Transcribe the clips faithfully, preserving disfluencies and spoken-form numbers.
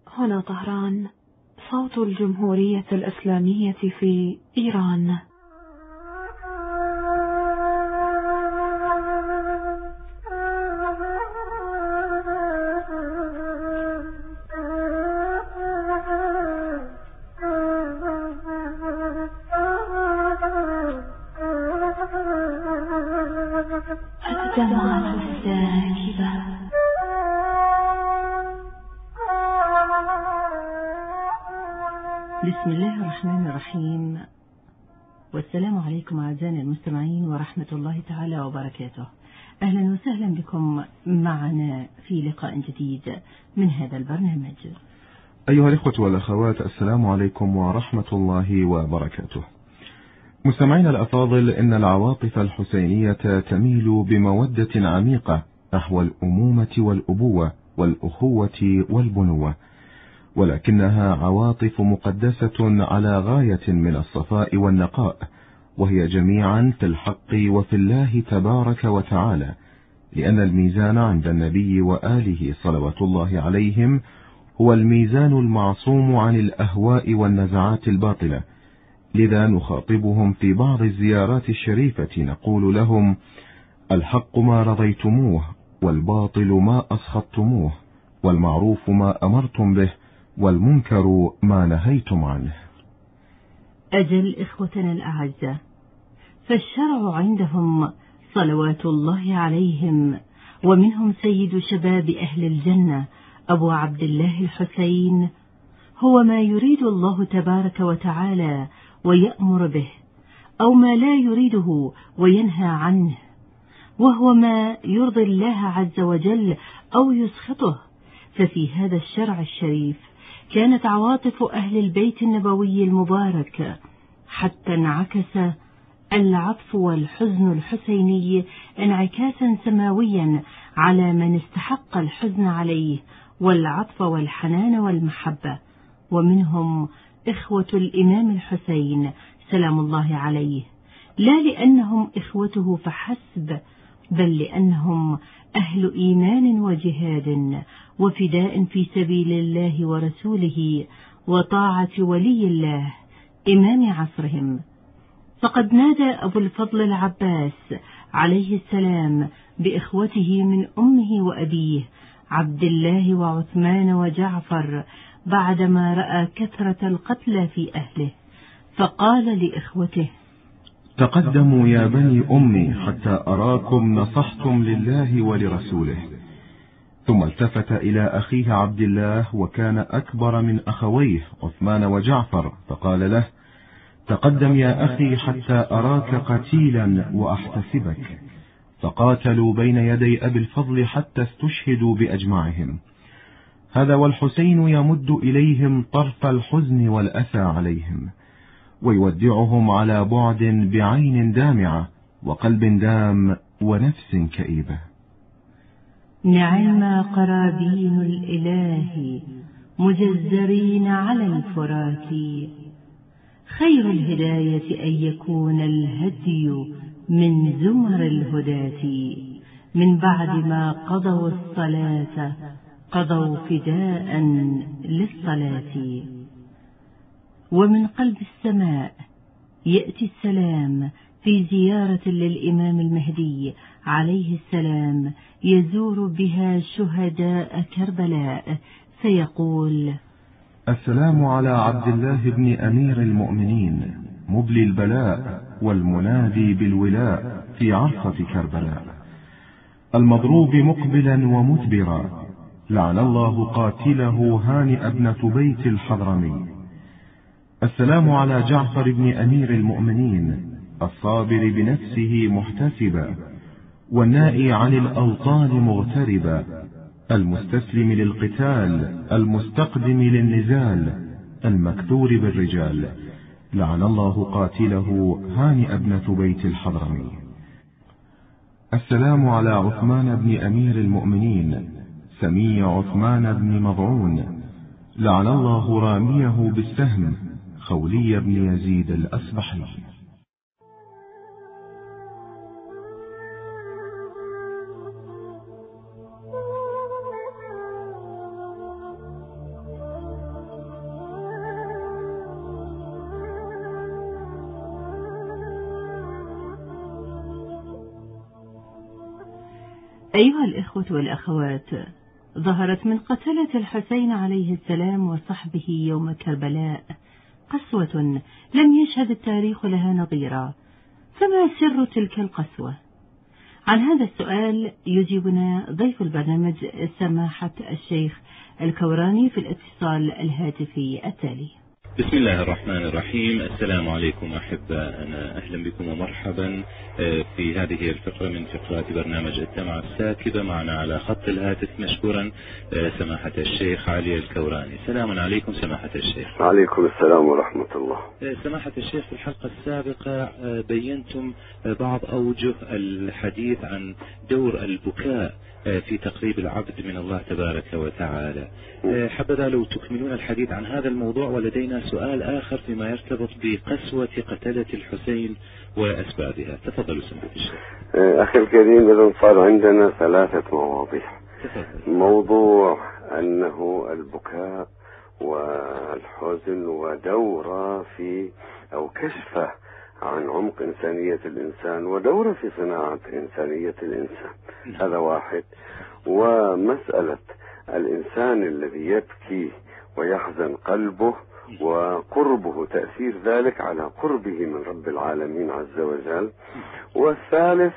هنا طهران، صوت الجمهورية الإسلامية في إيران. الدمعة الساكبة. بسم الله الرحمن الرحيم، والسلام عليكم أعزائنا المستمعين ورحمة الله تعالى وبركاته. أهلا وسهلا بكم معنا في لقاء جديد من هذا البرنامج. أيها الإخوة والأخوات، السلام عليكم ورحمة الله وبركاته. مستمعينا الأفاضل، إن العواطف الحسينية تميل بمودة عميقة نحو الأمومة والأبوة والأخوة والبنوة، ولكنها عواطف مقدسة على غاية من الصفاء والنقاء، وهي جميعا في الحق وفي الله تبارك وتعالى، لأن الميزان عند النبي وآله صلوات الله عليهم هو الميزان المعصوم عن الأهواء والنزعات الباطلة. لذا نخاطبهم في بعض الزيارات الشريفة نقول لهم: الحق ما رضيتموه، والباطل ما أسخطتموه، والمعروف ما أمرتم به، والمنكر ما نهيتم عنه. أجل إخوتنا الأعزة، فالشرع عندهم صلوات الله عليهم، ومنهم سيد شباب أهل الجنة أبو عبد الله الحسين، هو ما يريد الله تبارك وتعالى ويأمر به، أو ما لا يريده وينهى عنه، وهو ما يرضي الله عز وجل أو يسخطه. ففي هذا الشرع الشريف كانت عواطف أهل البيت النبوي المبارك حتى انعكس العطف والحزن الحسيني انعكاسا سماويا على من استحق الحزن عليه والعطف والحنان والمحبة. ومنهم إخوة الإمام الحسين سلام الله عليه، لا لأنهم إخوته فحسب، بل لأنهم أهل إيمان وجهاد وفداء في سبيل الله ورسوله وطاعة ولي الله إمام عصرهم. فقد نادى أبو الفضل العباس عليه السلام بإخوته من أمه وأبيه عبد الله وعثمان وجعفر بعدما رأى كثرة القتلى في أهله، فقال لإخوته: تقدموا يا بني أمي حتى أراكم نصحتم لله ولرسوله. ثم التفت إلى أخيه عبد الله، وكان أكبر من أخويه عثمان وجعفر، فقال له: تقدم يا أخي حتى أراك قتيلا وأحتسبك. فقاتلوا بين يدي أبي الفضل حتى استشهدوا بأجمعهم. هذا والحسين يمد إليهم طرف الحزن والأسى عليهم، ويودعهم على بعد بعين دامعة وقلب دام ونفس كئيبة. نعم قرابين الإله مجزرين على الفرات، خير الهداية أن يكون الهدي من زمر الهداة، من بعد ما قضوا الصلاة قضوا فداء للصلاة. ومن قلب السماء يأتي السلام في زيارة للإمام المهدي عليه السلام يزور بها شهداء كربلاء، فيقول: السلام على عبد الله بن أمير المؤمنين مبلي البلاء والمنادي بالولاء في عرصة كربلاء، المضروب مقبلا ومدبرا، لعن الله قاتله هانئ ابنة بيت الحضرمي. السلام على جعفر بن أمير المؤمنين الصابر بنفسه محتسبا، والنائي عن الأوطان مغتربا، المستسلم للقتال المستقدم للنزال، المكثور بالرجال، لعن الله قاتله هانئ ابنة بيت الحضرمي. السلام على عثمان بن أمير المؤمنين سمي عثمان بن مضعون، لعن الله راميه بالسهم خولي بن يزيد الأسبحي. أيها الإخوة والأخوات، ظهرت من قتلة الحسين عليه السلام وصحبه يوم كربلاء قسوة لم يشهد التاريخ لها نظيرا، فما سر تلك القسوة؟ عن هذا السؤال يجيبنا ضيف البرنامج سماحة الشيخ الكوراني في الاتصال الهاتفي التالي. بسم الله الرحمن الرحيم. السلام عليكم أحباءنا، أهلا بكم ومرحبا في هذه الفقرة من فقرات برنامج الدمعة الساكبة. معنا على خط الهاتف مشكورا سماحة الشيخ علي الكوراني. سلام عليكم سماحة الشيخ. وعليكم السلام ورحمة الله. سماحة الشيخ، في الحلقة السابقة بينتم بعض أوجه الحديث عن دور البكاء في تقريب العبد من الله تبارك وتعالى. حبذا لو تكملون الحديث عن هذا الموضوع، ولدينا سؤال آخر فيما يرتبط بقسوة قتلة الحسين وأسبابها. تفضلوا سماحة الشيخ. أخي الكريم، إذن صار عندنا ثلاثة مواضيع. تفضل. موضوع أنه البكاء والحزن ودورة في أو كشفه عن عمق إنسانية الإنسان ودورة في صناعة إنسانية الإنسان، هذا واحد. ومسألة الإنسان الذي يبكي ويحزن قلبه وقربه، تأثير ذلك على قربه من رب العالمين عز وجل. والثالث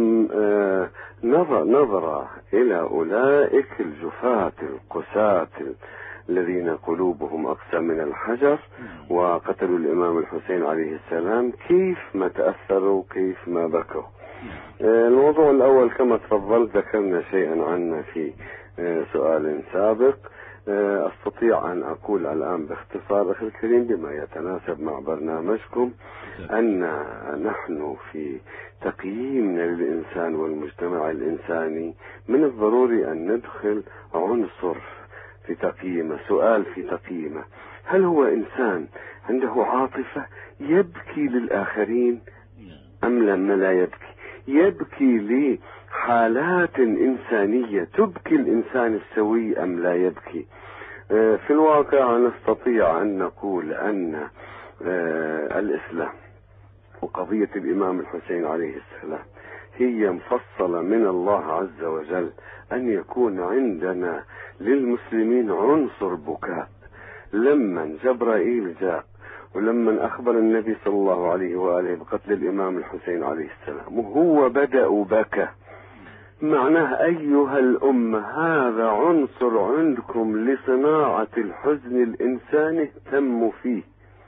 نظر, نظر إلى أولئك الجفاة القساة الذين قلوبهم أقسى من الحجر وقتلوا الإمام الحسين عليه السلام، كيف ما تأثروا كيف ما بكوا. الموضوع الأول كما تفضلت ذكرنا شيئا عنه في سؤال سابق. أستطيع أن أقول الآن باختصار أخي الكريم بما يتناسب مع برنامجكم أن نحن في تقييمنا للإنسان والمجتمع الإنساني من الضروري أن ندخل عنصر في تقييمه، سؤال في تقييمه: هل هو إنسان عنده عاطفة يبكي للآخرين أم لما لا يبكي؟ يبكي لحالات إنسانية تبكي الإنسان السوي أم لا يبكي؟ في الواقع نستطيع أن نقول أن الإسلام وقضية الإمام الحسين عليه السلام هي مفصلة من الله عز وجل أن يكون عندنا للمسلمين عنصر بكاء. لما جبرائيل جاء ولما أخبر النبي صلى الله عليه وآله بقتل الإمام الحسين عليه السلام وهو بدأ بكى، معناه أيها الأمة هذا عنصر عندكم لصناعة الحزن الإنساني تم فيه.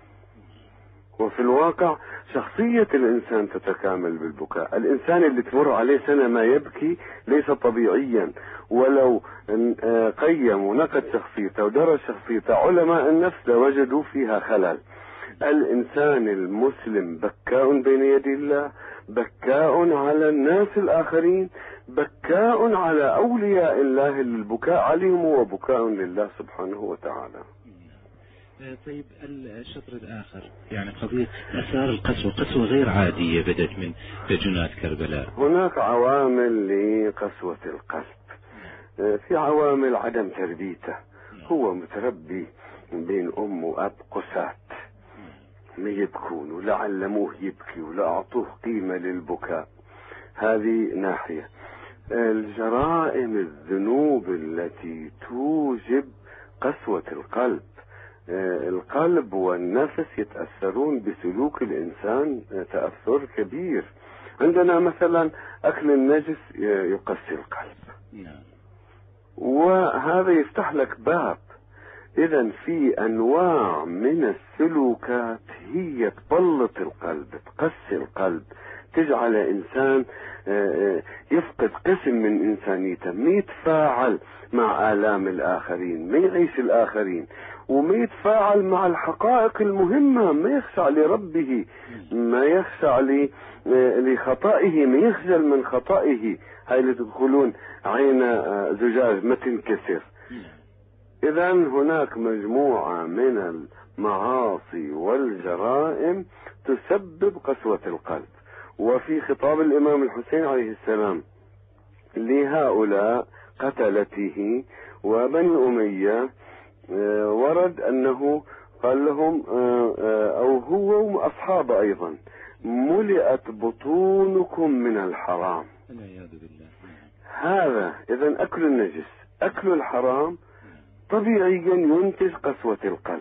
وفي الواقع شخصية الإنسان تتكامل بالبكاء. الإنسان اللي تمر عليه سنة ما يبكي ليس طبيعيا، ولو قيم ونقد شخصيته ودرس شخصيته علماء النفس لوجدوا فيها خلل. الإنسان المسلم بكاء بين يدي الله، بكاء على الناس الآخرين، بكاء على أولياء الله البكاء عليهم وبكاء لله سبحانه وتعالى. طيب الشطر الآخر يعني قضية أثار القسوة، قسوة غير عادية بدأت من جنات كربلاء. هناك عوامل لقسوة القلب. في عوامل عدم تربيته، هو متربي بين أم وأب قساة ما يبكون ولا علموه يبكي ولا أعطوه قيمة للبكاء، هذه ناحية. الجرائم الذنوب التي توجب قسوة القلب، القلب والنفس يتأثرون بسلوك الإنسان تأثر كبير. عندنا مثلا أكل النجس يقسي القلب، وهذا يفتح لك باب. إذن في أنواع من السلوكات هي تبلط القلب، تقسي القلب، تجعل إنسان يفقد قسم من إنسانيته، ما يتفاعل مع آلام الآخرين، ما يعيش الآخرين، وما يتفاعل مع الحقائق المهمة، ما يخشع لربه، ما يخشع لخطائه، ما يخجل من خطائه. هاي اللي تدخلون عين زجاج ما تنكسر. إذن هناك مجموعة من المعاصي والجرائم تسبب قسوة القلب. وفي خطاب الإمام الحسين عليه السلام لهؤلاء قتلته وبني أمية ورد أنه قال لهم أو هو وأصحاب أيضا: ملئت بطونكم من الحرام. هذا إذن أكل النجس، أكل الحرام طبيعيا ينتج قسوة القلب.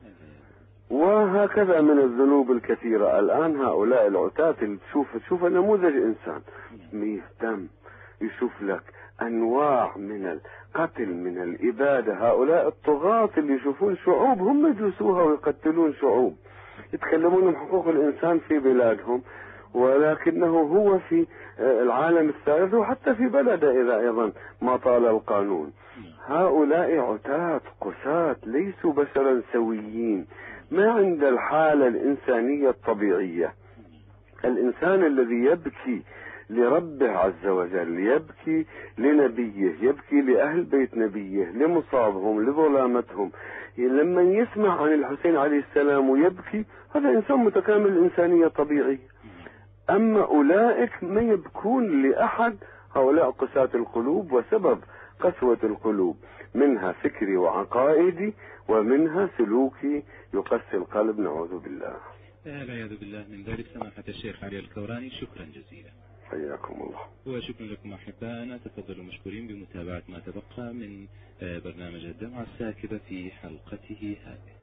وهكذا من الذنوب الكثيرة. الآن هؤلاء العتاة اللي تشوف تشوف نموذج إنسان مهتم، يشوف لك أنواع من القتل من الإبادة. هؤلاء الطغاة اللي يشوفون شعوب هم يجلسوها ويقتلون شعوب، يتكلمون عن حقوق الإنسان في بلادهم، ولكنه هو في العالم الثالث وحتى في بلده إذا أيضا ما طال القانون. هؤلاء عتاة قساة ليسوا بشرا سويين، ما عند الحالة الإنسانية الطبيعية. الإنسان الذي يبكي لربه عز وجل، يبكي لنبيه، يبكي لأهل بيت نبيه، لمصابهم، لظلامتهم، لما يسمع عن الحسين عليه السلام ويبكي، هذا إنسان متكامل الإنسانية طبيعي. أما أولئك ما يبكون لأحد، هؤلاء قساة القلوب، وسبب قسوة القلوب منها فكري وعقائدي، ومنها سلوكي يقسي القلب، نعوذ بالله. والعياذ بالله من ذلك. سماحة الشيخ علي الكوراني، شكرا جزيلا. حياكم الله. وشكرا لكم أحبائنا، تفضلوا مشكورين بمتابعة ما تبقى من برنامج الدمعة الساكبة في حلقته هذه.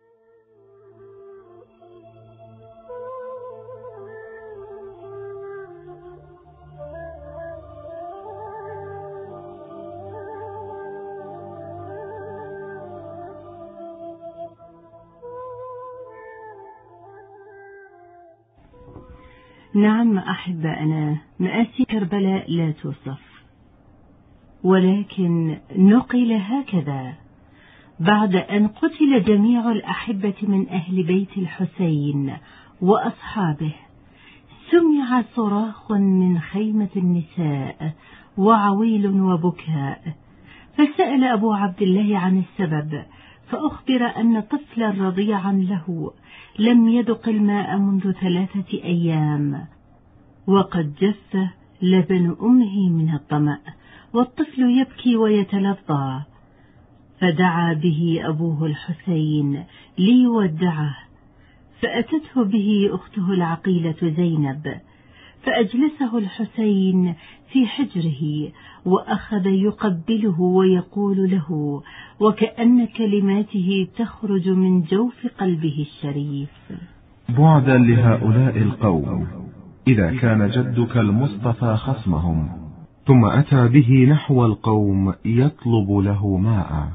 نعم أحبائنا، مآسي كربلاء لا توصف، ولكن نقل هكذا: بعد أن قتل جميع الأحبة من أهل بيت الحسين وأصحابه، سمع صراخ من خيمة النساء وعويل وبكاء، فسأل أبو عبد الله عن السبب، فأخبر أن طفلا رضيعا له لم يذق الماء منذ ثلاثة أيام، وقد جف لبن أمه من الظمأ، والطفل يبكي ويتلظى، فدعا به أبوه الحسين ليودعه، فأتته به أخته العقيلة زينب، فأجلسه الحسين في حجره وأخذ يقبله ويقول له وكأن كلماته تخرج من جوف قلبه الشريف: بعدا لهؤلاء القوم، إذا كان جدك المصطفى خصمهم، ثم أتى به نحو القوم يطلب له ماء.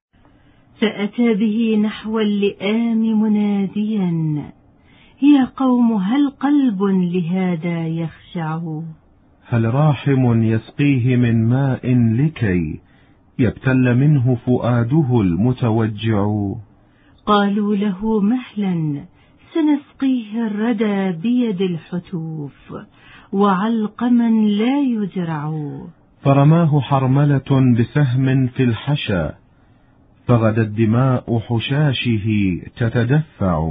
فأتى به نحو اللئام مناديا: يا قوم، هل قلب لهذا يخشع؟ هل راحم يسقيه من ماء لكي يبتل منه فؤاده المتوجع؟ قالوا له: مهلا، سنسقيه الردى بيد الحتوف، وعلقما لا يزرع. فرماه حرملة بسهم في الحشا، فغدت دماء حشاشه تتدفع.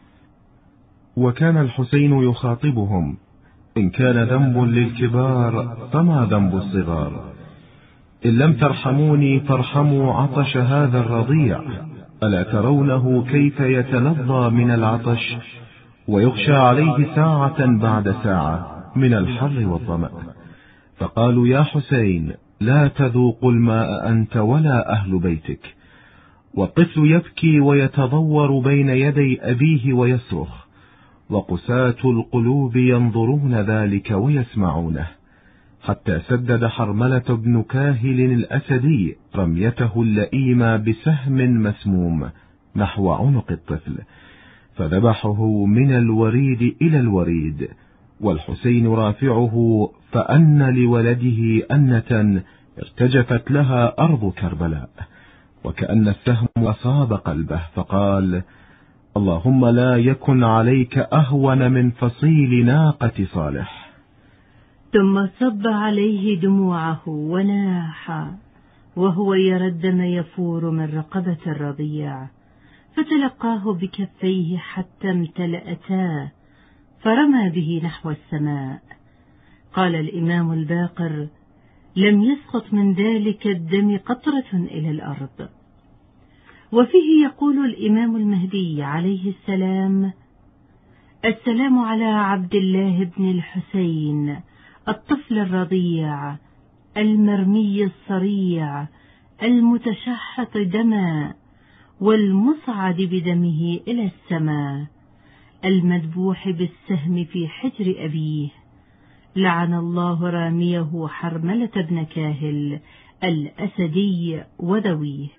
وكان الحسين يخاطبهم: إن كان ذنب للكبار فما ذنب الصغار؟ إن لم ترحموني فارحموا عطش هذا الرضيع، ألا ترونه كيف يتلظى من العطش ويغشى عليه ساعة بعد ساعة من الحر والظمأ؟ فقالوا: يا حسين، لا تذوق الماء أنت ولا أهل بيتك. والطفل يبكي ويتضور بين يدي أبيه ويصرخ، وقساة القلوب ينظرون ذلك ويسمعونه، حتى سدد حرملة بن كاهل الأسدي رميته اللئيمة بسهم مسموم نحو عنق الطفل، فذبحه من الوريد إلى الوريد، والحسين رافعه، فأن لولده أنة ارتجفت لها أرض كربلاء، وكأن السهم أصاب قلبه، فقال: اللهم لا يكن عليك أهون من فصيل ناقة صالح. ثم صب عليه دموعه وناح وهو يرى الدم يفور من رقبة الرضيع، فتلقاه بكفيه حتى امتلأتا، فرمى به نحو السماء. قال الإمام الباقر: لم يسقط من ذلك الدم قطرة إلى الأرض. وفيه يقول الإمام المهدي عليه السلام: السلام على عبد الله بن الحسين الطفل الرضيع المرمي الصريع المتشحط دما والمصعد بدمه إلى السماء، المذبوح بالسهم في حجر أبيه. لعن الله راميه حرملة بن كاهل الأسدي وذويه.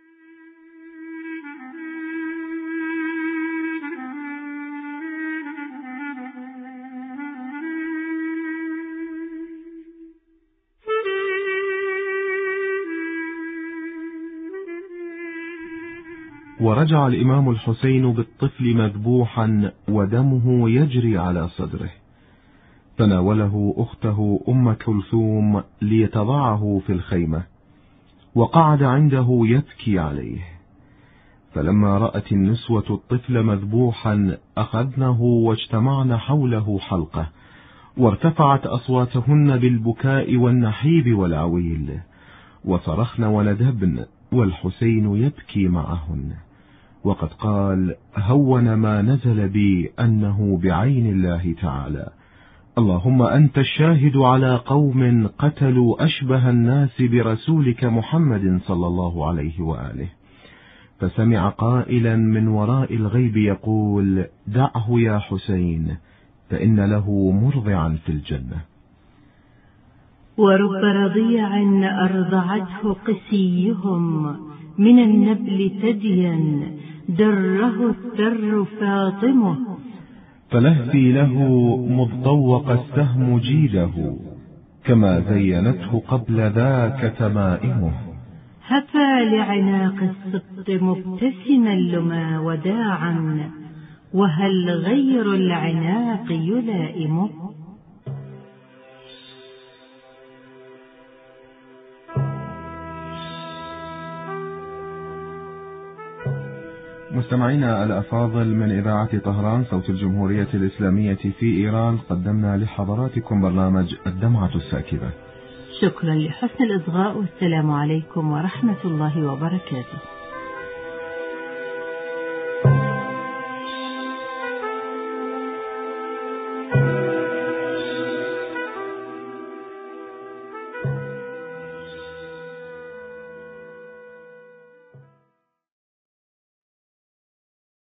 ورجع الإمام الحسين بالطفل مذبوحا ودمه يجري على صدره، فناوله أخته أم كلثوم ليتضعه في الخيمة، وقعد عنده يبكي عليه. فلما رأت النسوة الطفل مذبوحا أخذنه واجتمعن حوله حلقة، وارتفعت أصواتهن بالبكاء والنحيب والعويل، وصرخن ولدبن، والحسين يبكي معهن. وقد قال: هون ما نزل بي أنه بعين الله تعالى، اللهم أنت الشاهد على قوم قتلوا أشبه الناس برسولك محمد صلى الله عليه وآله. فسمع قائلا من وراء الغيب يقول: دعه يا حسين فإن له مرضعا في الجنة. ورب رضيع أرضعته قسيهم من النبل ثديا دره الثر فاطمه، فلهفي له مذ طوق السهم جيده كما زينته قبل ذاك تمائمه. هفى لعناق السبط مبتسما لما وداعا، وهل غير العناق يلائمه. مستمعينا الأفاضل، من إذاعة طهران صوت الجمهورية الإسلامية في إيران، قدمنا لحضراتكم برنامج الدمعة الساكبة. شكرا لحسن الإصغاء، والسلام عليكم ورحمة الله وبركاته.